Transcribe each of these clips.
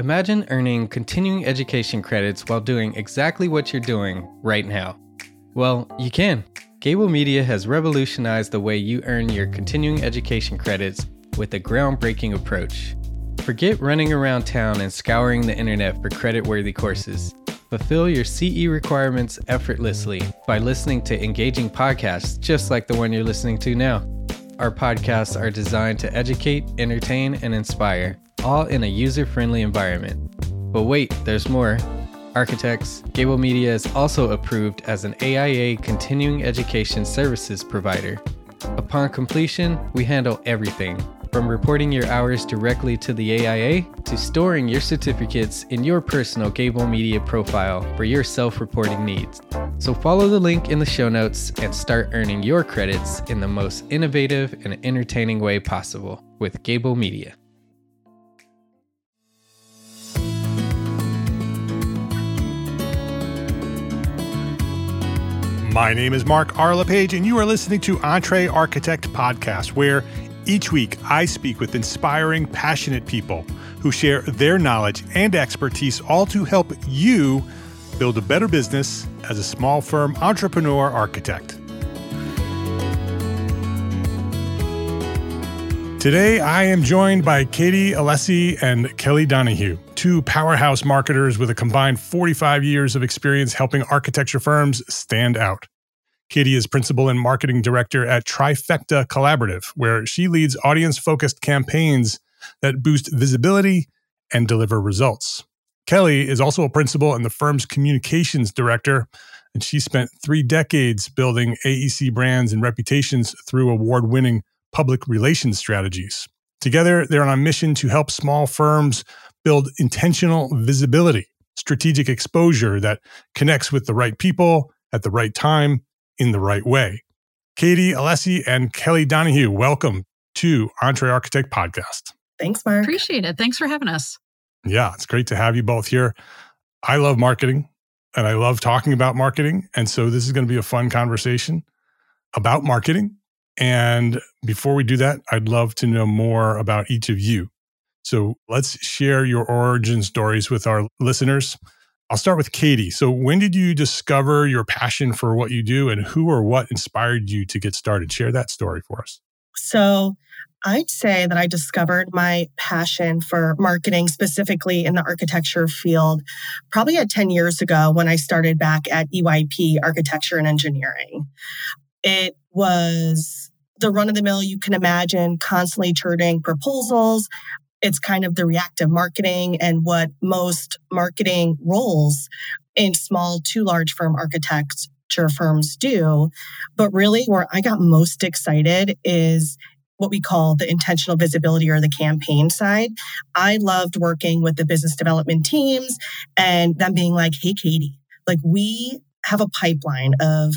Imagine earning continuing education credits while doing exactly what you're doing right now. Well, you can. Gable Media has revolutionized the way you earn your continuing education credits with a groundbreaking approach. Forget running around town and scouring the internet for credit-worthy courses. Fulfill your CE requirements effortlessly by listening to engaging podcasts just like the one you're listening to now. Our podcasts are designed to educate, entertain, and inspire, all in a user-friendly environment. But wait, there's more. Architects, Gable Media is also approved as an AIA continuing education services provider. Upon completion, we handle everything, from reporting your hours directly to the AIA to storing your certificates in your personal Gable Media profile for your self-reporting needs. So follow the link in the show notes and start earning your credits in the most innovative and entertaining way possible with Gable Media. My name is Mark R. LePage, and you are listening to EntreArchitect Podcast, where each week I speak with inspiring, passionate people who share their knowledge and expertise, all to help you build a better business as a small firm entrepreneur architect. Today, I am joined by Katie Alessi and Kelly Donahue, two powerhouse marketers with a combined 45 years of experience helping architecture firms stand out. Katie is principal and marketing director at Trifecta Collaborative, where she leads audience-focused campaigns that boost visibility and deliver results. Kelly is also a principal and the firm's communications director, and she spent 3 decades building AEC brands and reputations through award-winning public relations strategies. Together, they're on a mission to help small firms build intentional visibility, strategic exposure that connects with the right people at the right time in the right way. Katie Alessi and Kelly Donahue, welcome to EntreArchitect Podcast. Thanks, Mark. Appreciate it. Thanks for having us. Yeah, it's great to have you both here. I love marketing and I love talking about marketing. And so this is going to be a fun conversation about marketing. And before we do that, I'd love to know more about each of you. So let's share your origin stories with our listeners. I'll start with Katie. So when did you discover your passion for what you do, and who or what inspired you to get started? Share that story for us. So I'd say that I discovered my passion for marketing, specifically in the architecture field, probably at 10 years ago when I started back at EYP Architecture and Engineering. It was the run-of-the-mill, you can imagine, constantly churning proposals. It's kind of the reactive marketing and what most marketing roles in small to large firm architecture firms do. But really where I got most excited is what we call the intentional visibility or the campaign side. I loved working with the business development teams and them being like, hey, Katie, like we have a pipeline of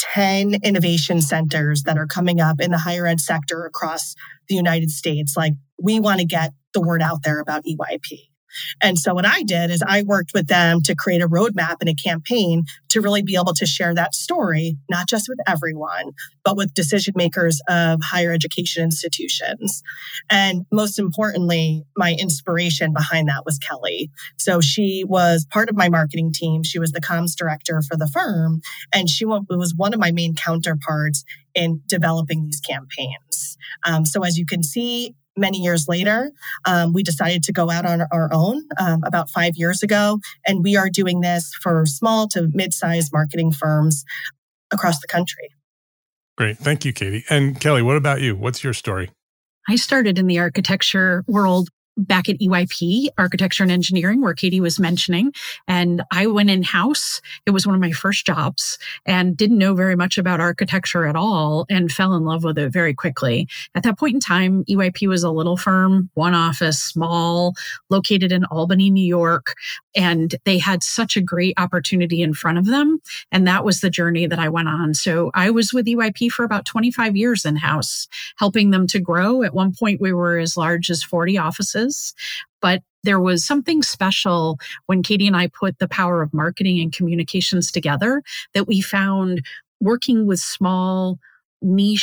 10 innovation centers that are coming up in the higher ed sector across the United States. Like, we want to get the word out there about EYP. And so what I did is I worked with them to create a roadmap and a campaign to really be able to share that story, not just with everyone, but with decision makers of higher education institutions. And most importantly, my inspiration behind that was Kelly. So she was part of my marketing team. She was the comms director for the firm, and she was one of my main counterparts in developing these campaigns. So as you can see, many years later, we decided to go out on our own about 5 years ago, and we are doing this for small to mid-sized marketing firms across the country. Great. Thank you, Katie. And Kelly, what about you? What's your story? I started in the architecture world back at EYP, Architecture and Engineering, where Katie was mentioning. And I went in-house. It was one of my first jobs and didn't know very much about architecture at all and fell in love with it very quickly. At that point in time, EYP was a little firm, one office, small, located in Albany, New York. And they had such a great opportunity in front of them. And that was the journey that I went on. So I was with EYP for about 25 years in-house, helping them to grow. At one point, we were as large as 40 offices. But there was something special when Katie and I put the power of marketing and communications together that we found working with small, niche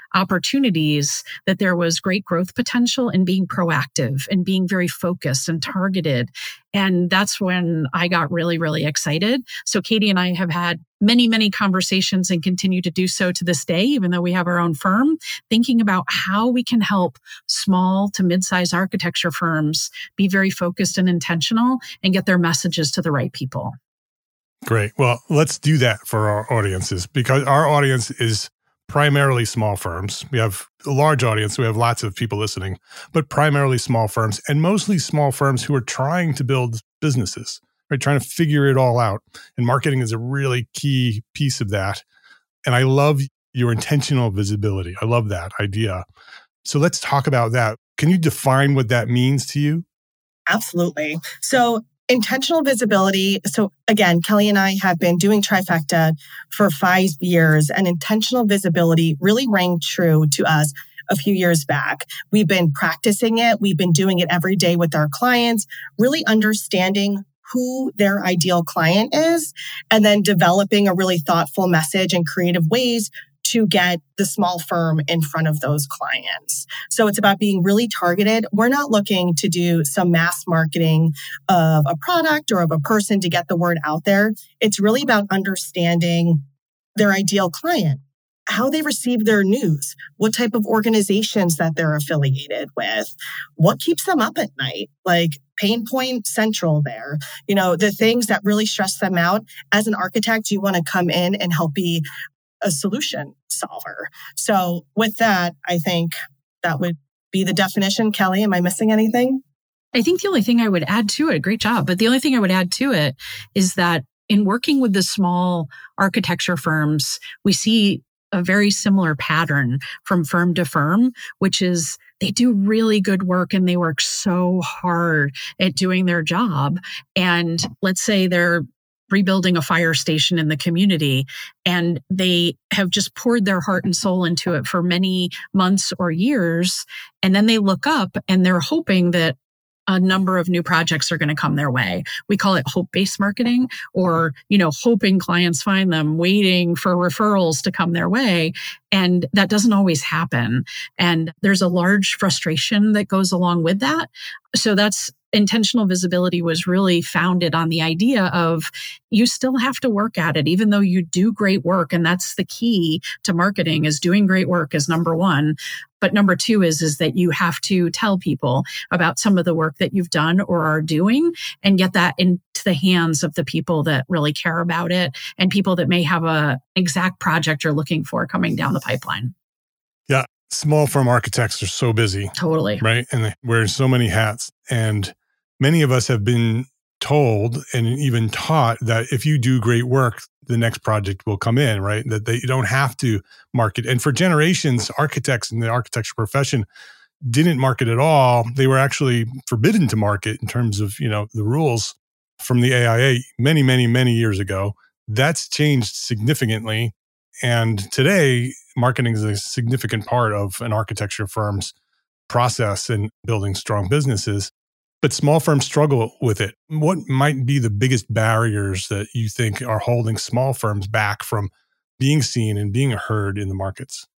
opportunities that there was great growth potential in being proactive and being very focused and targeted. And that's when I got really, really excited. So Katie and I have had many, many conversations and continue to do so to this day, even though we have our own firm, thinking about how we can help small to mid-sized architecture firms be very focused and intentional and get their messages to the right people. Great. Well, let's do that for our audiences, because our audience is primarily small firms. We have a large audience. We have lots of people listening, but primarily small firms, and mostly small firms who are trying to build businesses, right? Trying to figure it all out. And marketing is a really key piece of that. And I love your intentional visibility. I love that idea. So let's talk about that. Can you define what that means to you? Absolutely. So intentional visibility. So again, Kelly and I have been doing Trifecta for 5 years, and intentional visibility really rang true to us a few years back. We've been practicing it. We've been doing it every day with our clients, really understanding who their ideal client is, and then developing a really thoughtful message and creative ways to get the small firm in front of those clients. So it's about being really targeted. We're not looking to do some mass marketing of a product or of a person to get the word out there. It's really about understanding their ideal client, how they receive their news, what type of organizations that they're affiliated with, what keeps them up at night, like pain point central there. The things that really stress them out. As an architect, you want to come in and help be a solution solver. So with that, I think that would be the definition. Kelly, am I missing anything? I think the only thing I would add to it, great job, but the only thing I would add to it is that in working with the small architecture firms, we see a very similar pattern from firm to firm, which is they do really good work and they work so hard at doing their job. And let's say they're rebuilding a fire station in the community, and they have just poured their heart and soul into it for many months or years. And then they look up and they're hoping that a number of new projects are going to come their way. We call it hope-based marketing, or, hoping clients find them, waiting for referrals to come their way. And that doesn't always happen. And there's a large frustration that goes along with that. So that's intentional visibility was really founded on the idea of you still have to work at it, even though you do great work. And that's the key to marketing, is doing great work is number one. But number two is that you have to tell people about some of the work that you've done or are doing and get that into the hands of the people that really care about it and people that may have a exact project you're looking for coming down the pipeline. Yeah. Small firm architects are so busy. Totally. Right. And they wear so many hats. And many of us have been told and even taught that if you do great work, the next project will come in, right? That you don't have to market. And for generations, architects in the architecture profession didn't market at all. They were actually forbidden to market in terms of, the rules from the AIA many, many, many years ago. That's changed significantly. And today, marketing is a significant part of an architecture firm's process in building strong businesses. But small firms struggle with it. What might be the biggest barriers that you think are holding small firms back from being seen and being heard in the markets?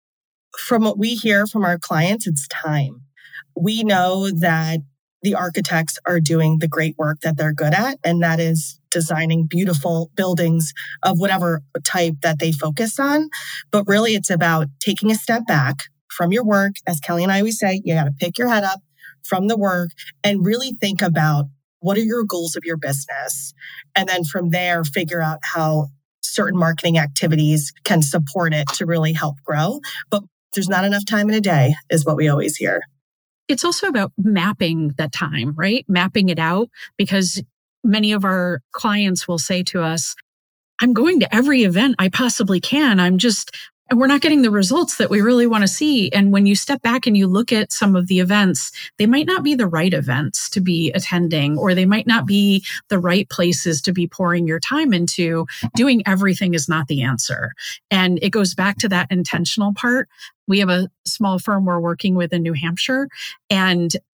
From what we hear from our clients, it's time. We know that the architects are doing the great work that they're good at, and that is designing beautiful buildings of whatever type that they focus on. But really, it's about taking a step back from your work. As Kelly and I always say, you got to pick your head up from the work and really think about what are your goals of your business. And then from there, figure out how certain marketing activities can support it to really help grow. But there's not enough time in a day is what we always hear. It's also about mapping that time, right? Mapping it out, because many of our clients will say to us, I'm going to every event I possibly can. And we're not getting the results that we really want to see. And when you step back and you look at some of the events, they might not be the right events to be attending, or they might not be the right places to be pouring your time into. Doing everything is not the answer. And it goes back to that intentional part. We have a small firm we're working with in New Hampshire, and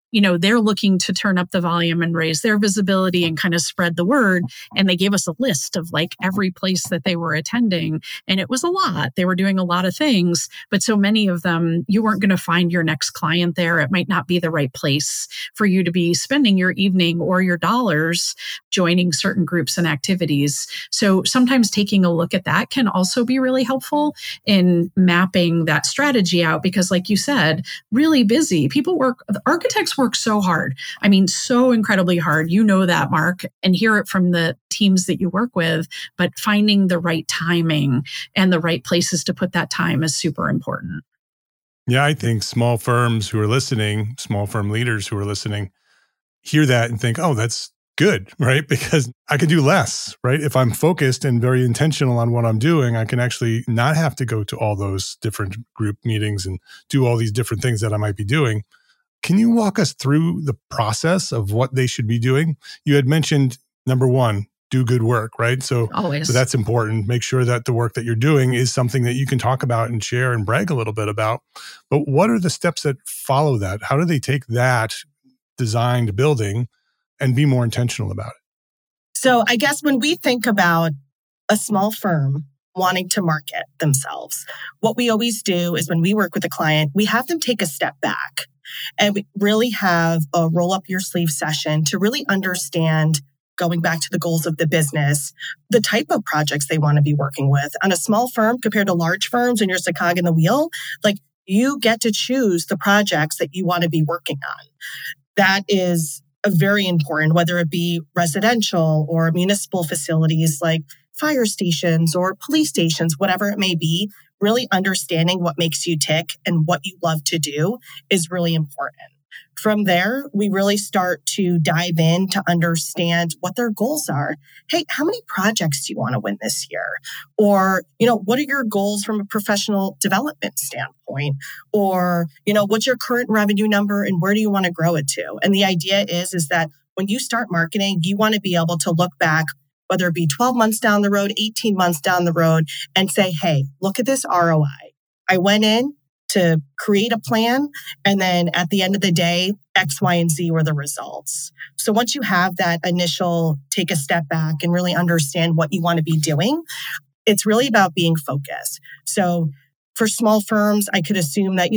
they're looking to turn up the volume and raise their visibility and kind of spread the word. And they gave us a list of like every place that they were attending. And it was a lot. They were doing a lot of things, but so many of them, you weren't going to find your next client there. It might not be the right place for you to be spending your evening or your dollars joining certain groups and activities. So sometimes taking a look at that can also be really helpful in mapping that strategy out, because like you said, really busy. Architects work so hard. I mean, so incredibly hard. You know that, Mark, and hear it from the teams that you work with, but finding the right timing and the right places to put that time is super important. Yeah, I think small firms who are listening, small firm leaders who are listening, hear that and think, oh, that's good, right? Because I can do less, right? If I'm focused and very intentional on what I'm doing, I can actually not have to go to all those different group meetings and do all these different things that I might be doing. Can you walk us through the process of what they should be doing? You had mentioned, number one, do good work, right? So that's important. Make sure that the work that you're doing is something that you can talk about and share and brag a little bit about. But what are the steps that follow that? How do they take that designed building and be more intentional about it? So I guess when we think about a small firm wanting to market themselves, what we always do is when we work with a client, we have them take a step back and we really have a roll up your sleeve session to really understand, going back to the goals of the business, the type of projects they want to be working with. On a small firm compared to large firms, and you're just a cog in the wheel, like you get to choose the projects that you want to be working on. That is very important, whether it be residential or municipal facilities like fire stations or police stations, whatever it may be. Really understanding what makes you tick and what you love to do is really important. From there, we really start to dive in to understand what their goals are. Hey, how many projects do you want to win this year? Or, what are your goals from a professional development standpoint? Or, what's your current revenue number and where do you want to grow it to? And the idea is that when you start marketing, you want to be able to look back, whether it be 12 months down the road, 18 months down the road, and say, hey, look at this ROI. I went in to create a plan, and then at the end of the day, X, Y, and Z were the results. So once you have that initial take a step back and really understand what you want to be doing, it's really about being focused. So for small firms, I could assume that,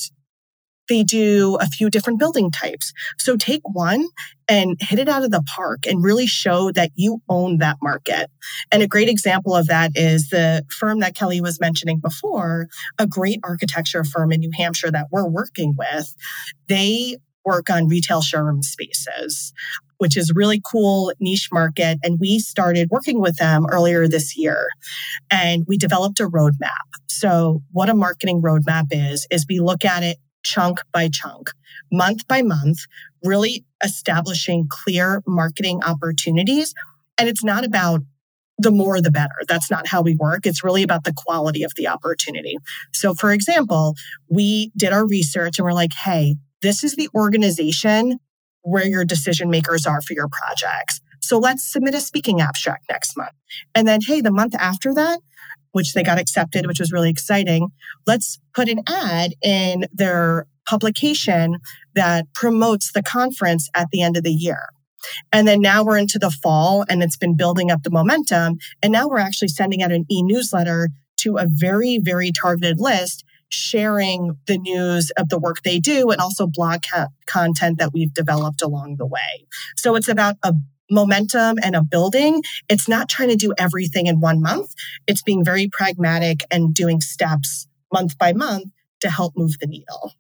they do a few different building types. So take one and hit it out of the park and really show that you own that market. And a great example of that is the firm that Kelly was mentioning before, a great architecture firm in New Hampshire that we're working with. They work on retail showroom spaces, which is a really cool niche market. And we started working with them earlier this year. And we developed a roadmap. So what a marketing roadmap is we look at it chunk by chunk, month by month, really establishing clear marketing opportunities. And it's not about the more, the better. That's not how we work. It's really about the quality of the opportunity. So for example, we did our research and we're like, hey, this is the organization where your decision makers are for your projects. So let's submit a speaking abstract next month. And then, hey, the month after that, which they got accepted, which was really exciting, let's put an ad in their publication that promotes the conference at the end of the year. And then now we're into the fall and it's been building up the momentum. And now we're actually sending out an e-newsletter to a very, very targeted list, sharing the news of the work they do and also blog content that we've developed along the way. So it's about a momentum and a building. It's not trying to do everything in 1 month. It's being very pragmatic and doing steps month by month to help move the needle.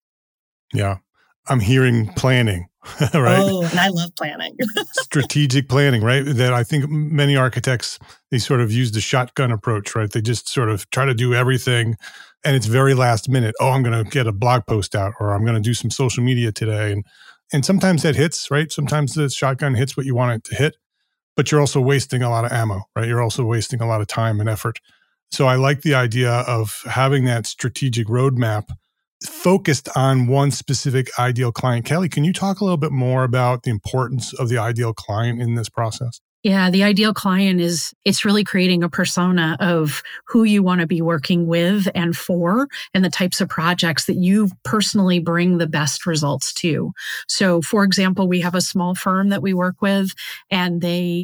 Yeah. I'm hearing planning, right? Oh, and I love planning. Strategic planning, right? That I think many architects, they sort of use the shotgun approach, right? They just sort of try to do everything and it's very last minute. Oh, I'm going to get a blog post out or I'm going to do some social media today. And sometimes that hits, right? Sometimes the shotgun hits what you want it to hit, but you're also wasting a lot of ammo, right? You're also wasting a lot of time and effort. So I like the idea of having that strategic roadmap focused on one specific ideal client. Kelly, can you talk a little bit more about the importance of the ideal client in this process? Yeah, the ideal client it's really creating a persona of who you want to be working with and for, and the types of projects that you personally bring the best results to. So, for example, we have a small firm that we work with, and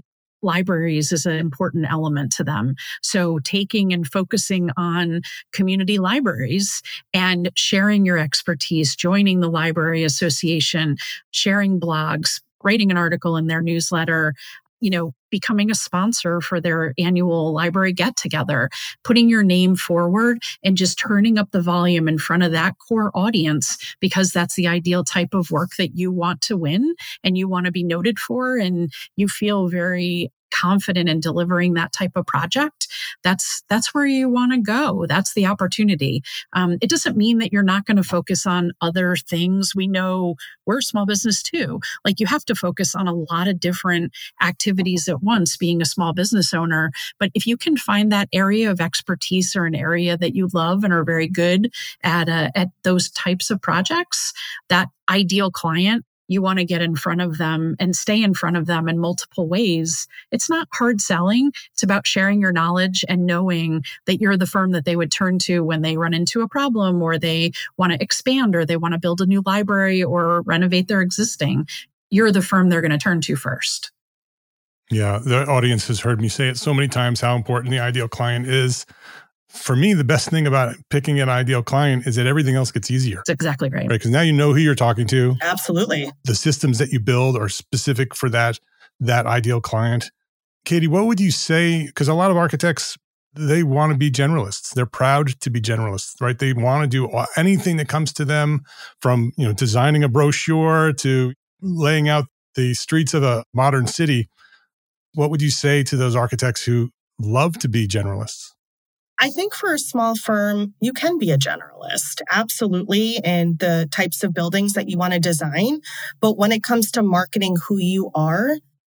libraries is an important element to them. So taking and focusing on community libraries and sharing your expertise, joining the library association, sharing blogs, writing an article in their newsletter, becoming a sponsor for their annual library get together, putting your name forward and just turning up the volume in front of that core audience, because that's the ideal type of work that you want to win and you want to be noted for. And you feel very confident in delivering that type of project. That's where you want to go. That's the opportunity. It doesn't mean that you're not going to focus on other things. We know we're a small business too. Like, you have to focus on a lot of different activities at once, being a small business owner. But if you can find that area of expertise or an area that you love and are very good at those types of projects, that ideal client, you want to get in front of them and stay in front of them in multiple ways. It's not hard selling. It's about sharing your knowledge and knowing that you're the firm that they would turn to when they run into a problem, or they want to expand, or they want to build a new library or renovate their existing. You're the firm they're going to turn to first. Yeah, the audience has heard me say it so many times how important the ideal client is. For me, the best thing about picking an ideal client is that everything else gets easier. That's exactly right. Because now you know who you're talking to. Absolutely. The systems that you build are specific for that ideal client. Katie, what would you say? Because a lot of architects, they want to be generalists. They're proud to be generalists, right? They want to do anything that comes to them, from designing a brochure to laying out the streets of a modern city. What would you say to those architects who love to be generalists? I think for a small firm, you can be a generalist, absolutely, in the types of buildings that you want to design. But when it comes to marketing who you are,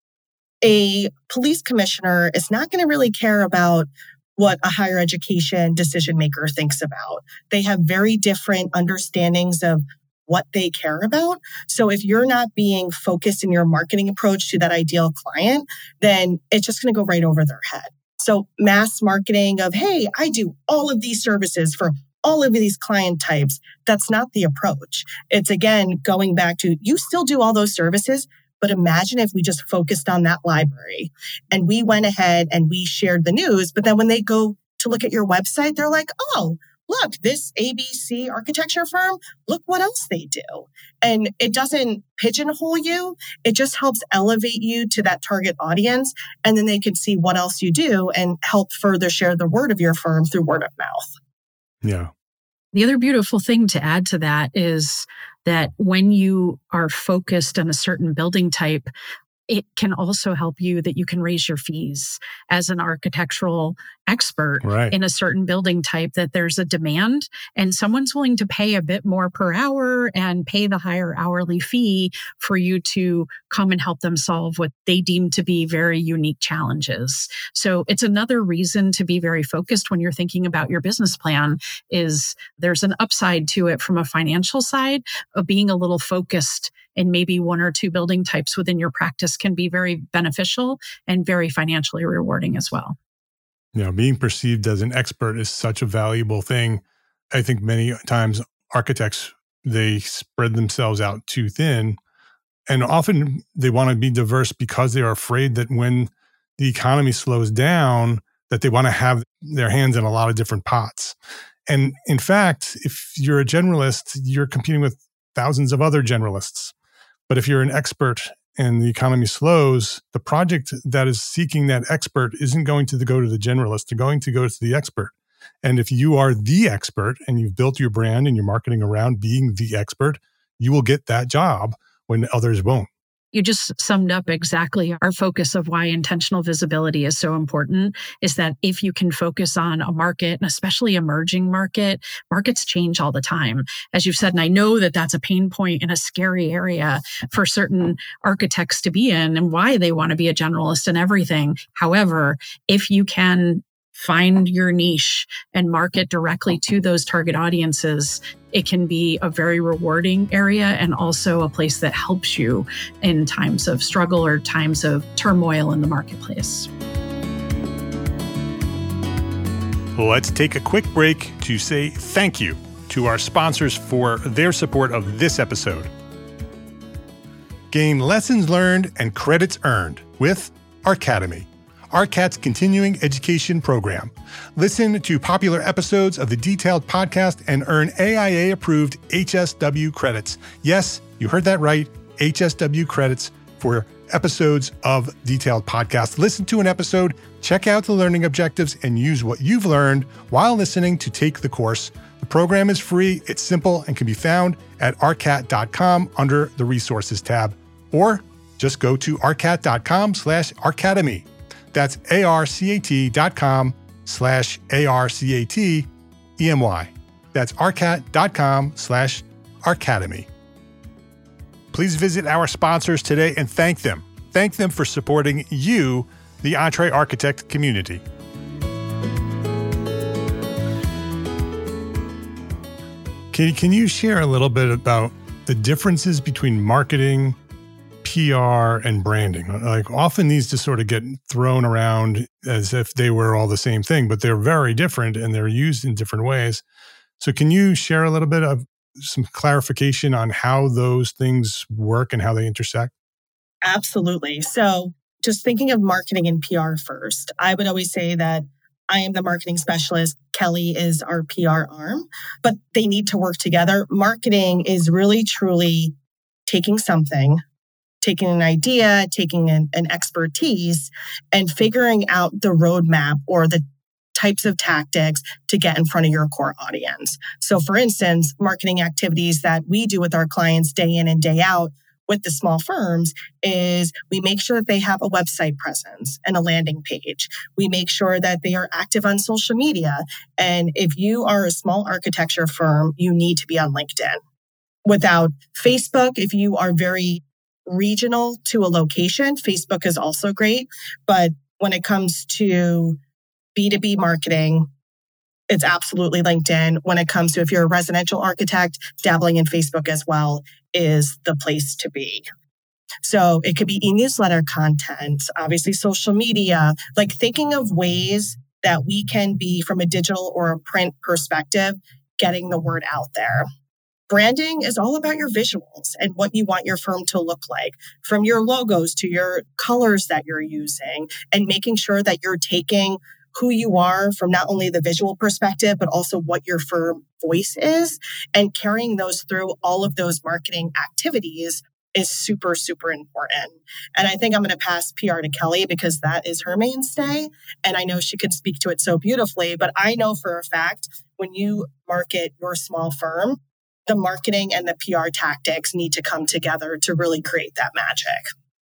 a police commissioner is not going to really care about what a higher education decision maker thinks about. They have very different understandings of what they care about. So if you're not being focused in your marketing approach to that ideal client, then it's just going to go right over their head. So mass marketing of, hey, I do all of these services for all of these client types, that's not the approach. It's, again, going back to, you still do all those services, but imagine if we just focused on that library and we went ahead and we shared the news, but then when they go to look at your website, they're like, oh, look, this ABC architecture firm, look what else they do. And it doesn't pigeonhole you. It just helps elevate you to that target audience. And then they can see what else you do and help further share the word of your firm through word of mouth. Yeah. The other beautiful thing to add to that is that when you are focused on a certain building type, it can also help you that you can raise your fees as an architectural expert in a certain building type, that there's a demand and someone's willing to pay a bit more per hour and pay the higher hourly fee for you to come and help them solve what they deem to be very unique challenges. So it's another reason to be very focused when you're thinking about your business plan. Is there's an upside to it from a financial side of being a little focused, and maybe one or two building types within your practice can be very beneficial and very financially rewarding as well. Being perceived as an expert is such a valuable thing. I think many times architects, they spread themselves out too thin, and often they want to be diverse because they are afraid that when the economy slows down, that they want to have their hands in a lot of different pots. And in fact, if you're a generalist, you're competing with thousands of other generalists. But if you're an expert and the economy slows, the project that is seeking that expert isn't going to go to the generalist. They're going to go to the expert. And if you are the expert and you've built your brand and you're marketing around being the expert, you will get that job when others won't. You just summed up exactly our focus of why intentional visibility is so important, is that if you can focus on a market, and especially emerging markets change all the time. As you've said, and I know that that's a pain point in a scary area for certain architects to be in and why they want to be a generalist and everything. However, if you can find your niche and market directly to those target audiences, it can be a very rewarding area and also a place that helps you in times of struggle or times of turmoil in the marketplace. Let's take a quick break to say thank you to our sponsors for their support of this episode. Gain lessons learned and credits earned with Arcademy, ARCAT's continuing education program. Listen to popular episodes of the Detailed podcast and earn AIA-approved HSW credits. Yes, you heard that right, HSW credits for episodes of Detailed podcast. Listen to an episode, check out the learning objectives, and use what you've learned while listening to take the course. The program is free, it's simple, and can be found at arcat.com under the Resources tab. Or just go to arcat.com/arcademy. That's arcat.com/arcatemy. That's arcat.com/arcademy. Please visit our sponsors today and thank them. Thank them for supporting you, the EntreArchitect community. Katie, can you share a little bit about the differences between marketing, PR, and branding? Like often these just sort of get thrown around as if they were all the same thing, but they're very different and they're used in different ways. So can you share a little bit of some clarification on how those things work and how they intersect? Absolutely. So just thinking of marketing and PR first, I would always say that I am the marketing specialist. Kelly is our PR arm, but they need to work together. Marketing is really, truly taking an idea, taking an expertise, and figuring out the roadmap or the types of tactics to get in front of your core audience. So for instance, marketing activities that we do with our clients day in and day out with the small firms is we make sure that they have a website presence and a landing page. We make sure that they are active on social media. And if you are a small architecture firm, you need to be on LinkedIn. Without Facebook, if you are very regional to a location, Facebook is also great. But when it comes to B2B marketing, it's absolutely LinkedIn. When it comes to if you're a residential architect, dabbling in Facebook as well is the place to be. So it could be e-newsletter content, obviously social media, like thinking of ways that we can be from a digital or a print perspective, getting the word out there. Branding is all about your visuals and what you want your firm to look like, from your logos to your colors that you're using, and making sure that you're taking who you are from not only the visual perspective, but also what your firm voice is, and carrying those through all of those marketing activities is super, super important. And I think I'm going to pass PR to Kelly because that is her mainstay. And I know she could speak to it so beautifully, but I know for a fact, when you market your small firm, the marketing and the PR tactics need to come together to really create that magic.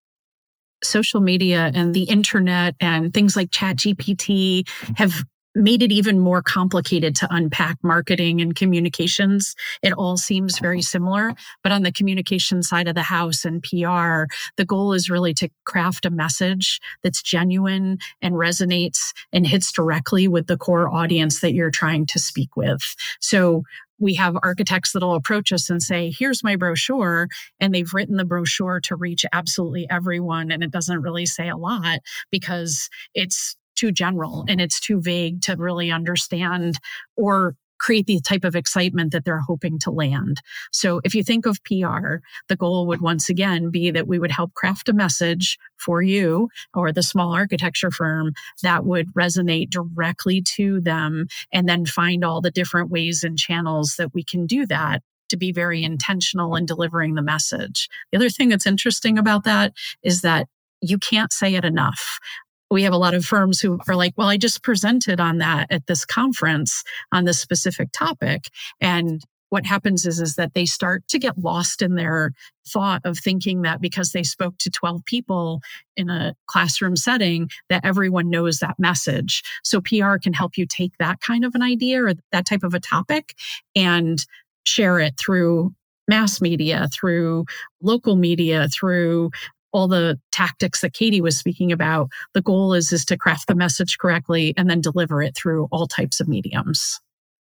Social media and the internet and things like ChatGPT have made it even more complicated to unpack marketing and communications. It all seems very similar, but on the communication side of the house and PR, the goal is really to craft a message that's genuine and resonates and hits directly with the core audience that you're trying to speak with. So we have architects that'll approach us and say, here's my brochure. And they've written the brochure to reach absolutely everyone. And it doesn't really say a lot because it's too general and it's too vague to really understand or create the type of excitement that they're hoping to land. So if you think of PR, the goal would once again be that we would help craft a message for you or the small architecture firm that would resonate directly to them, and then find all the different ways and channels that we can do that to be very intentional in delivering the message. The other thing that's interesting about that is that you can't say it enough. We have a lot of firms who are like, well, I just presented on that at this conference on this specific topic. And what happens is that they start to get lost in their thought of thinking that because they spoke to 12 people in a classroom setting, that everyone knows that message. So PR can help you take that kind of an idea or that type of a topic and share it through mass media, through local media, through all the tactics that Katie was speaking about, the goal is to craft the message correctly and then deliver it through all types of mediums.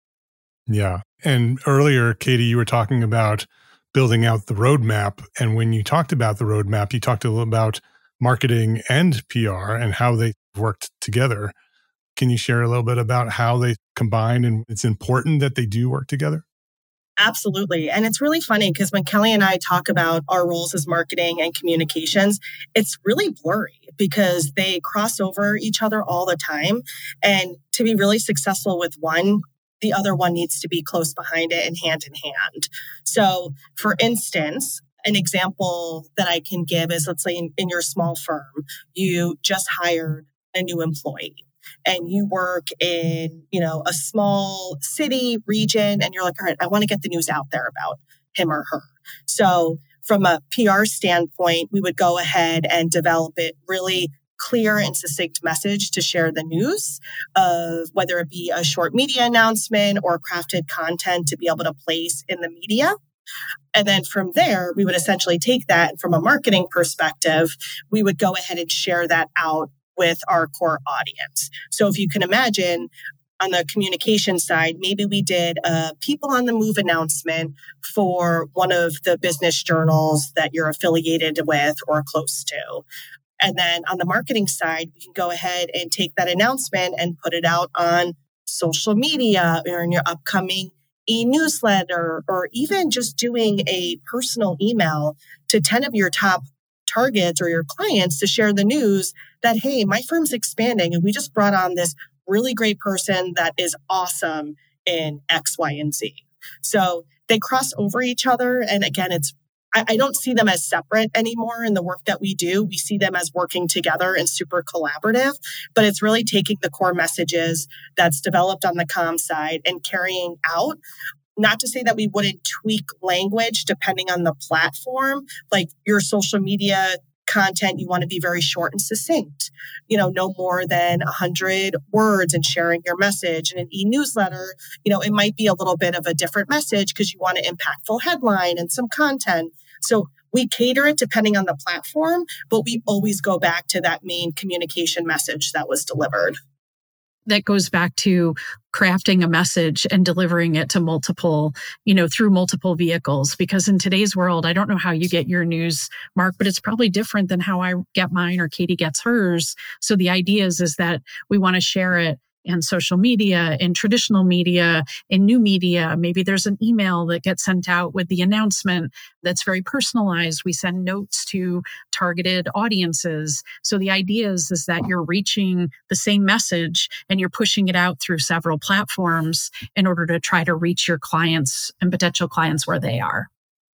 Yeah. And earlier, Katie, you were talking about building out the roadmap. And when you talked about the roadmap, you talked a little about marketing and PR and how they worked together. Can you share a little bit about how they combine and it's important that they do work together? Absolutely. And it's really funny because when Kelly and I talk about our roles as marketing and communications, it's really blurry because they cross over each other all the time. And to be really successful with one, the other one needs to be close behind it and hand in hand. So, for instance, an example that I can give is, let's say in your small firm, you just hired a new employee and you work in, a small city region and you're like, all right, I want to get the news out there about him or her. So from a PR standpoint, we would go ahead and develop it really clear and succinct message to share the news of whether it be a short media announcement or crafted content to be able to place in the media. And then from there, we would essentially take that and from a marketing perspective, we would go ahead and share that out with our core audience. So if you can imagine on the communication side, maybe we did a People on the Move announcement for one of the business journals that you're affiliated with or close to. And then on the marketing side, we can go ahead and take that announcement and put it out on social media or in your upcoming e-newsletter, or even just doing a personal email to 10 of your top targets or your clients to share the news that, hey, my firm's expanding and we just brought on this really great person that is awesome in X, Y, and Z. So they cross over each other. And again, I don't see them as separate anymore in the work that we do. We see them as working together and super collaborative, but it's really taking the core messages that's developed on the comm side and carrying out. Not to say that we wouldn't tweak language depending on the platform, like your social media content, you want to be very short and succinct, no more than 100 words and sharing your message. In an e-newsletter, it might be a little bit of a different message because you want an impactful headline and some content. So we cater it depending on the platform, but we always go back to that main communication message that was delivered. That goes back to crafting a message and delivering it to multiple, through multiple vehicles. Because in today's world, I don't know how you get your news, Mark, but it's probably different than how I get mine or Katie gets hers. So the idea is that we want to share it in social media, in traditional media, in new media. Maybe there's an email that gets sent out with the announcement that's very personalized. We send notes to targeted audiences. So the idea is that you're reaching the same message and you're pushing it out through several platforms in order to try to reach your clients and potential clients where they are.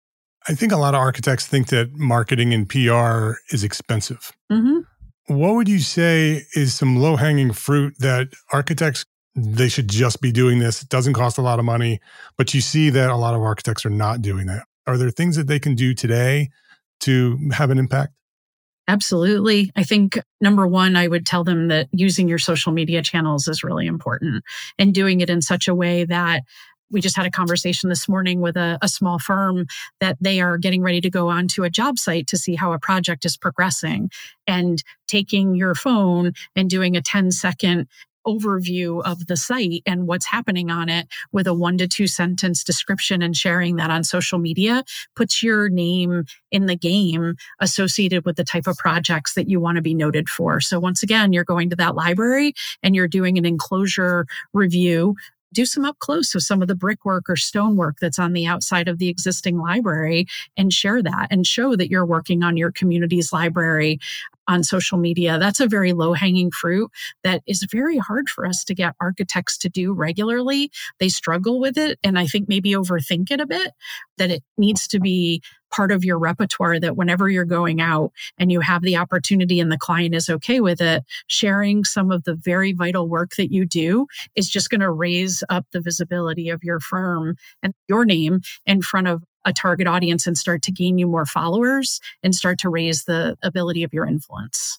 I think a lot of architects think that marketing and PR is expensive. Mm-hmm. What would you say is some low-hanging fruit that architects, they should just be doing this? It doesn't cost a lot of money, but you see that a lot of architects are not doing that. Are there things that they can do today to have an impact? Absolutely. I think number one, I would tell them that using your social media channels is really important and doing it in such a way that we just had a conversation this morning with a small firm that they are getting ready to go onto a job site to see how a project is progressing, and taking your phone and doing a 10-second overview of the site and what's happening on it with a 1 to 2 sentence description and sharing that on social media puts your name in the game associated with the type of projects that you want to be noted for. So once again, you're going to that library and you're doing an enclosure review. Do some up close of some of the brickwork or stonework that's on the outside of the existing library and share that and show that you're working on your community's library on social media. That's a very low-hanging fruit that is very hard for us to get architects to do regularly. They struggle with it, and I think maybe overthink it a bit, that it needs to be part of your repertoire, that whenever you're going out and you have the opportunity and the client is okay with it, sharing some of the very vital work that you do is just going to raise up the visibility of your firm and your name in front of a target audience and start to gain you more followers and start to raise the ability of your influence.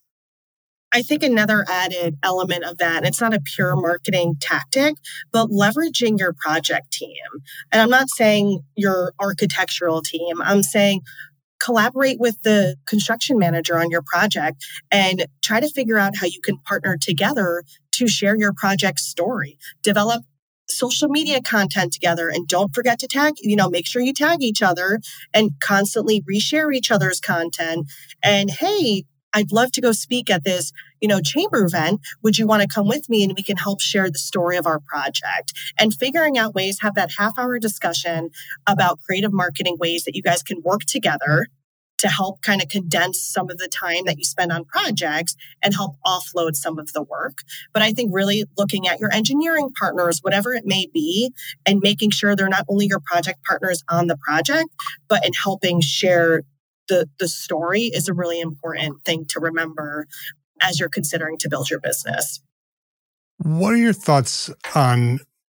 I think another added element of that, and it's not a pure marketing tactic, but leveraging your project team. And I'm not saying your architectural team. I'm saying collaborate with the construction manager on your project and try to figure out how you can partner together to share your project story. Develop social media content together, and don't forget to tag, make sure you tag each other and constantly reshare each other's content. And hey, I'd love to go speak at this, chamber event. Would you want to come with me and we can help share the story of our project? And figuring out ways, have that half-hour discussion about creative marketing ways that you guys can work together to help kind of condense some of the time that you spend on projects and help offload some of the work. But I think really looking at your engineering partners, whatever it may be, and making sure they're not only your project partners on the project, but in helping share the story is a really important thing to remember as you're considering to build your business. What are your thoughts on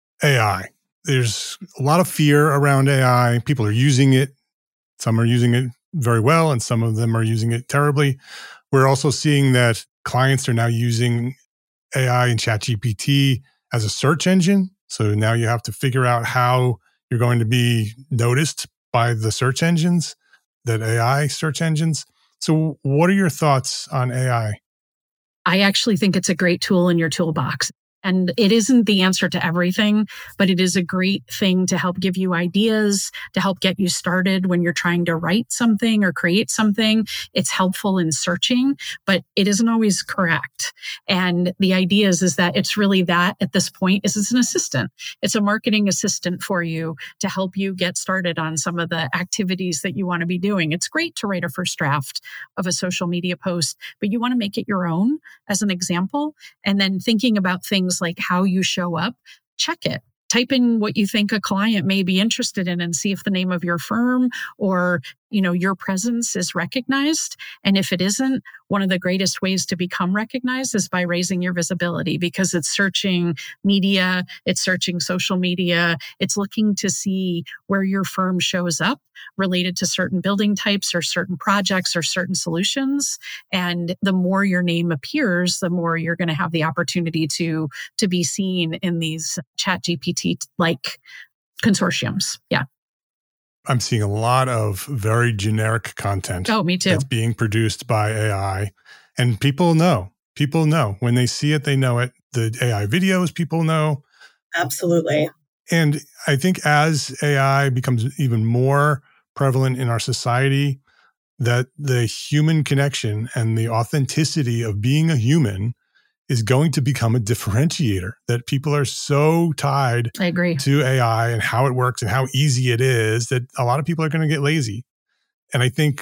AI? There's a lot of fear around AI. People are using it. Some are using it very well, and some of them are using it terribly. We're also seeing that clients are now using AI and ChatGPT as a search engine. So now you have to figure out how you're going to be noticed by the search engines, that AI search engines. So what are your thoughts on AI? I actually think it's a great tool in your toolbox. And it isn't the answer to everything, but it is a great thing to help give you ideas, to help get you started when you're trying to write something or create something. It's helpful in searching, but it isn't always correct. And the idea is that it's really that at this point is it's an assistant. It's a marketing assistant for you to help you get started on some of the activities that you want to be doing. It's great to write a first draft of a social media post, but you want to make it your own as an example. And then thinking about things like how you show up, check it. Type in what you think a client may be interested in and see if the name of your firm or, your presence is recognized. And if it isn't, one of the greatest ways to become recognized is by raising your visibility, because it's searching media, it's searching social media, it's looking to see where your firm shows up related to certain building types or certain projects or certain solutions. And the more your name appears, the more you're going to have the opportunity to be seen in these ChatGPT-like consortiums. Yeah. I'm seeing a lot of very generic content. Oh, me too. That's being produced by AI. And people know. When they see it, they know it. The AI videos, people know. Absolutely. And I think as AI becomes even more prevalent in our society, that the human connection and the authenticity of being a human is going to become a differentiator, that people are so tied I agree. to AI and how it works and how easy it is that a lot of people are going to get lazy. And I think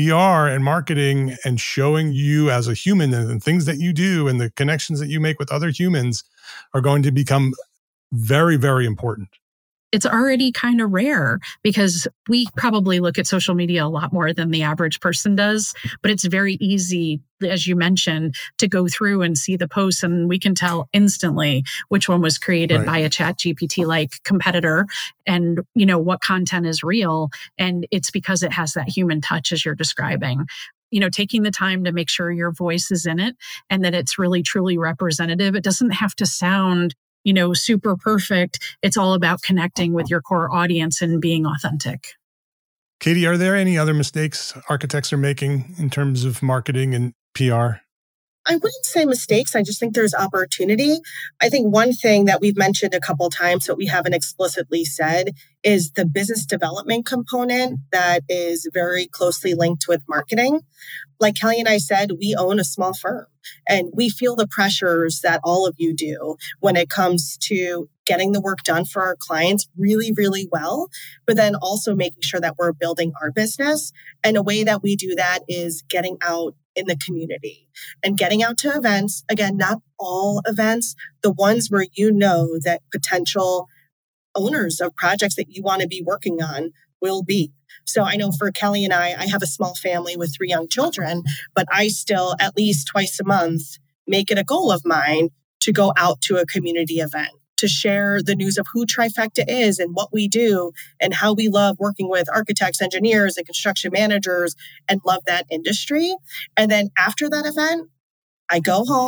PR and marketing and showing you as a human and things that you do and the connections that you make with other humans are going to become very, very important. It's already kind of rare because we probably look at social media a lot more than the average person does, but it's very easy, as you mentioned, to go through and see the posts and we can tell instantly which one was created by a ChatGPT-like competitor and, what content is real. And it's because it has that human touch as you're describing. Taking the time to make sure your voice is in it and that it's really, truly representative. It doesn't have to sound super perfect. It's all about connecting with your core audience and being authentic. Katie, are there any other mistakes architects are making in terms of marketing and PR? I wouldn't say mistakes. I just think there's opportunity. I think one thing that we've mentioned a couple of times, but we haven't explicitly said, is the business development component that is very closely linked with marketing. Like Kelly and I said, we own a small firm and we feel the pressures that all of you do when it comes to getting the work done for our clients really, really well, but then also making sure that we're building our business. And a way that we do that is getting out in the community and getting out to events. Again, not all events, the ones where that potential owners of projects that you want to be working on will be. So I know for Kelly and I have a small family with 3 young children, but I still at least twice a month make it a goal of mine to go out to a community event, to share the news of who Trifecta is and what we do and how we love working with architects, engineers, and construction managers and love that industry. And then after that event, I go home,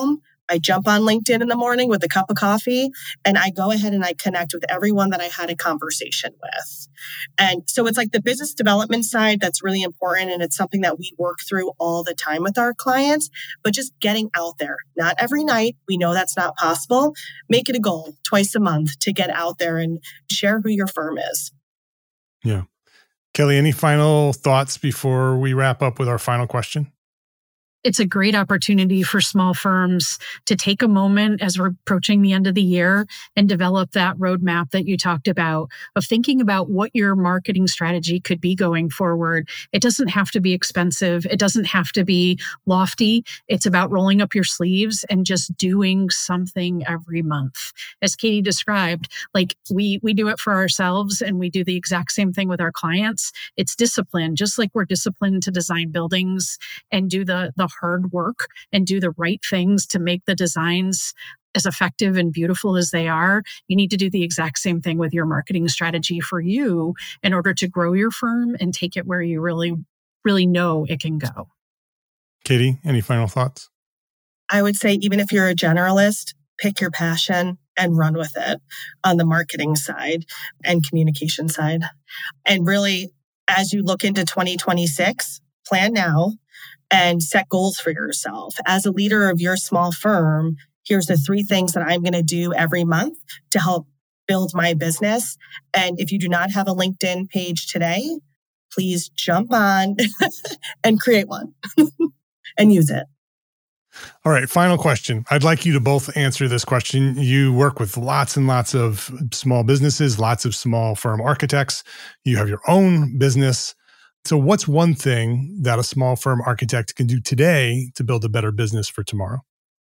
I jump on LinkedIn in the morning with a cup of coffee and I go ahead and I connect with everyone that I had a conversation with. And so it's like the business development side that's really important. And it's something that we work through all the time with our clients, but just getting out there, not every night. We know that's not possible. Make it a goal twice a month to get out there and share who your firm is. Yeah. Kelly, any final thoughts before we wrap up with our final question? It's a great opportunity for small firms to take a moment as we're approaching the end of the year and develop that roadmap that you talked about of thinking about what your marketing strategy could be going forward. It doesn't have to be expensive. It doesn't have to be lofty. It's about rolling up your sleeves and just doing something every month. As Katie described, like we do it for ourselves and we do the exact same thing with our clients. It's discipline, just like we're disciplined to design buildings and do the hard work and do the right things to make the designs as effective and beautiful as they are. You need to do the exact same thing with your marketing strategy for you in order to grow your firm and take it where you really, really know it can go. Katie, any final thoughts? I would say, even if you're a generalist, pick your passion and run with it on the marketing side and communication side. And really, as you look into 2026, plan now and set goals for yourself. As a leader of your small firm, here's the 3 things that I'm going to do every month to help build my business. And if you do not have a LinkedIn page today, please jump on and create one and use it. All right, final question. I'd like you to both answer this question. You work with lots and lots of small businesses, lots of small firm architects. You have your own business. So what's one thing that a small firm architect can do today to build a better business for tomorrow?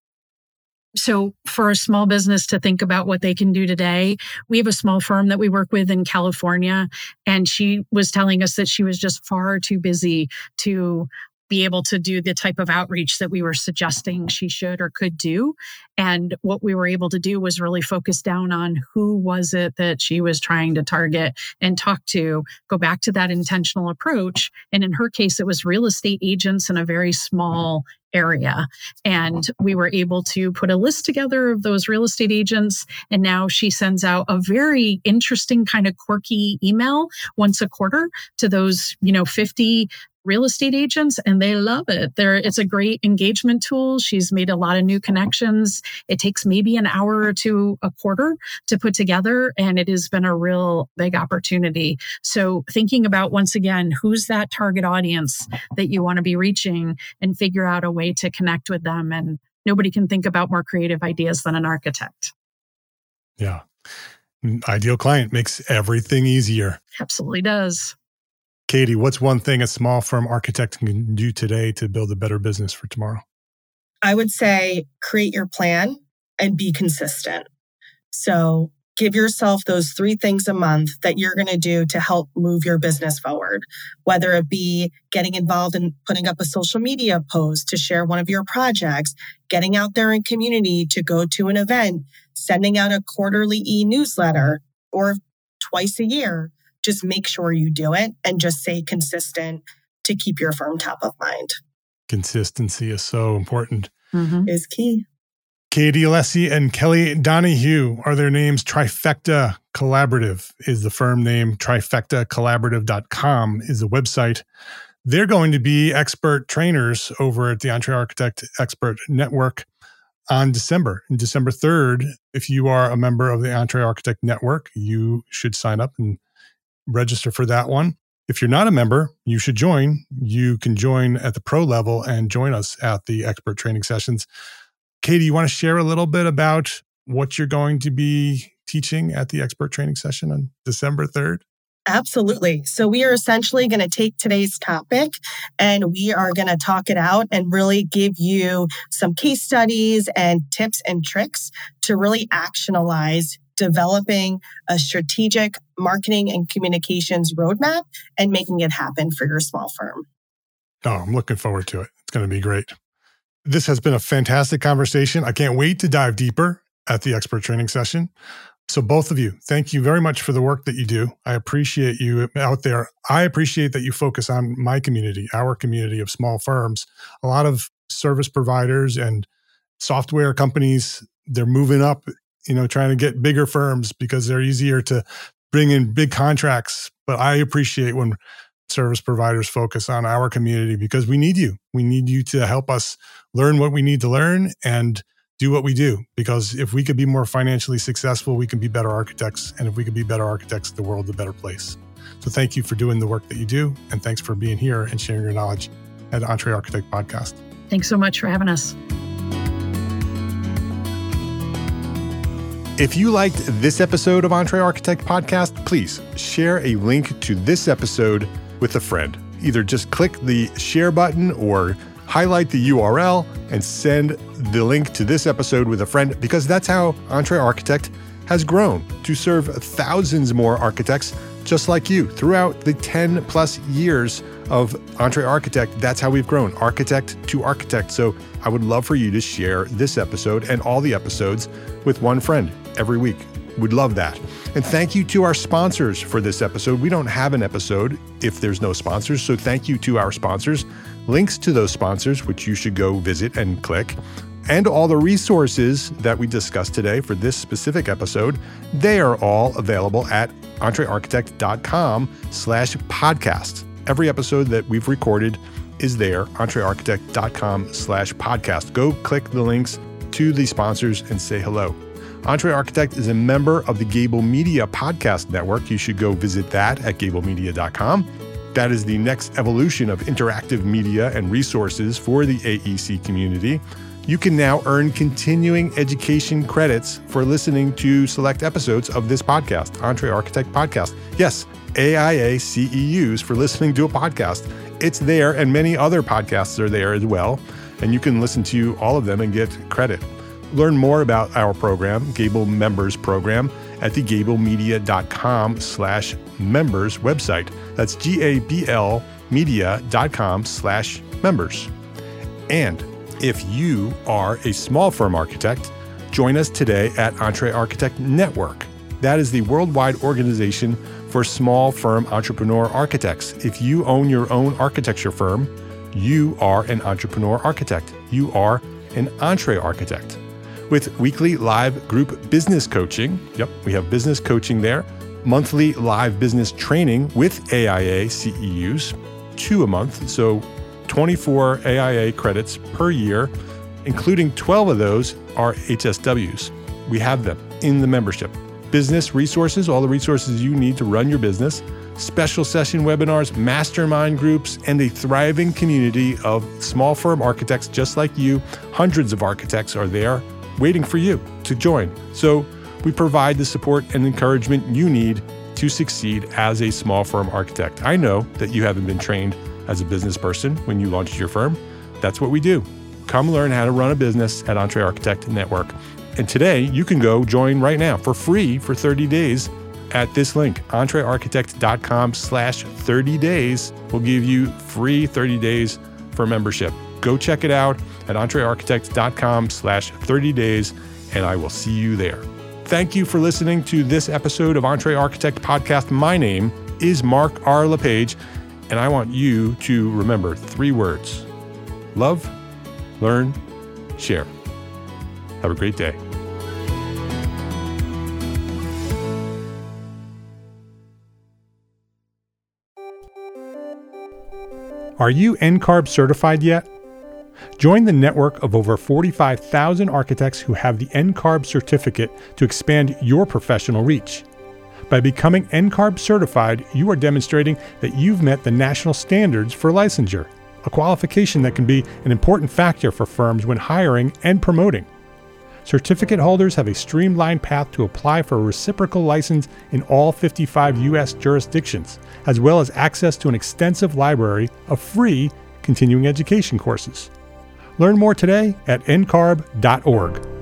So for a small business to think about what they can do today, we have a small firm that we work with in California, and she was telling us that she was just far too busy to be able to do the type of outreach that we were suggesting she should or could do. And what we were able to do was really focus down on who was it that she was trying to target and talk to, go back to that intentional approach. And in her case, it was real estate agents in a very small area. And we were able to put a list together of those real estate agents. And now she sends out a very interesting kind of quirky email once a quarter to those, 50 real estate agents, and they love it. It's a great engagement tool. She's made a lot of new connections. It takes maybe an hour or two a quarter to put together, and it has been a real big opportunity. So thinking about, once again, who's that target audience that you want to be reaching and figure out a way to connect with them. And nobody can think about more creative ideas than an architect. Yeah. Ideal client makes everything easier. Absolutely does. Katie, what's one thing a small firm architect can do today to build a better business for tomorrow? I would say create your plan and be consistent. So give yourself those 3 things a month that you're going to do to help move your business forward, whether it be getting involved in putting up a social media post to share one of your projects, getting out there in community to go to an event, sending out a quarterly e-newsletter, or twice a year. Just make sure you do it and just stay consistent to keep your firm top of mind. Consistency is so important. Is key. Katie Alessi and Kelly Donahue are their names. Trifecta Collaborative is the firm name. Trifectacollaborative.com is the website. They're going to be expert trainers over at the EntreArchitect Expert Network on December 3rd. If you are a member of the EntreArchitect Network, you should sign up and register for that one. If you're not a member, you should join. You can join at the pro level and join us at the expert training sessions. Katie, you want to share a little bit about what you're going to be teaching at the expert training session on December 3rd? Absolutely. So we are essentially going to take today's topic and we are going to talk it out and really give you some case studies and tips and tricks to really actionalize developing a strategic marketing and communications roadmap and making it happen for your small firm. Oh, I'm looking forward to it. It's going to be great. This has been a fantastic conversation. I can't wait to dive deeper at the expert training session. So both of you, thank you very much for the work that you do. I appreciate you out there. I appreciate that you focus on my community, our community of small firms. A lot of service providers and software companies, they're moving up, trying to get bigger firms because they're easier to bring in big contracts. But I appreciate when service providers focus on our community because we need you. We need you to help us learn what we need to learn and do what we do. Because if we could be more financially successful, we can be better architects. And if we could be better architects, the world's a better place. So thank you for doing the work that you do. And thanks for being here and sharing your knowledge at EntreArchitect Podcast. Thanks so much for having us. If you liked this episode of EntreArchitect Podcast, please share a link to this episode with a friend. Either just click the share button or highlight the URL and send the link to this episode with a friend, because that's how EntreArchitect has grown to serve thousands more architects just like you throughout the 10 plus years of EntreArchitect. That's how we've grown, architect to architect. So I would love for you to share this episode and all the episodes with one friend every week. Would love that. And thank you to our sponsors for this episode. We don't have an episode if there's no sponsors. So thank you to our sponsors. Links to those sponsors, which you should go visit and click, and all the resources that we discussed today for this specific episode, they are all available at entrearchitect.com/podcast. Every episode that we've recorded is there, entrearchitect.com/podcast. Go click the links to the sponsors and say hello. EntreArchitect is a member of the Gable Media Podcast Network. You should go visit that at gablemedia.com. That is the next evolution of interactive media and resources for the AEC community. You can now earn continuing education credits for listening to select episodes of this podcast, EntreArchitect Podcast. Yes, AIA CEUs for listening to a podcast. It's there, and many other podcasts are there as well, and you can listen to all of them and get credit. Learn more about our program, Gable Members Program, at the gablemedia.com/members website. That's GABL media.com/members. And if you are a small firm architect, join us today at EntreArchitect Network. That is the worldwide organization for small firm entrepreneur architects. If you own your own architecture firm, you are an entrepreneur architect. You are an EntreArchitect. With weekly live group business coaching, we have business coaching there, monthly live business training with AIA CEUs, 2 a month, so 24 AIA credits per year, including 12 of those are HSWs. We have them in the membership. Business resources, all the resources you need to run your business, special session webinars, mastermind groups, and a thriving community of small firm architects just like you. Hundreds of architects are there waiting for you to join. So we provide the support and encouragement you need to succeed as a small firm architect. I know that you haven't been trained as a business person when you launched your firm. That's what we do. Come learn how to run a business at EntreArchitect Network. And today you can go join right now for free for 30 days at this link, entrearchitect.com/30 days will give you free 30 days for membership. Go check it out at entrearchitect.com/30 days, and I will see you there. Thank you for listening to this episode of EntreArchitect Podcast. My name is Mark R. LePage, and I want you to remember 3 words: love, learn, share. Have a great day. Are you NCARB certified yet? Join the network of over 45,000 architects who have the NCARB certificate to expand your professional reach. By becoming NCARB certified, you are demonstrating that you've met the national standards for licensure, a qualification that can be an important factor for firms when hiring and promoting. Certificate holders have a streamlined path to apply for a reciprocal license in all 55 U.S. jurisdictions, as well as access to an extensive library of free continuing education courses. Learn more today at ncarb.org.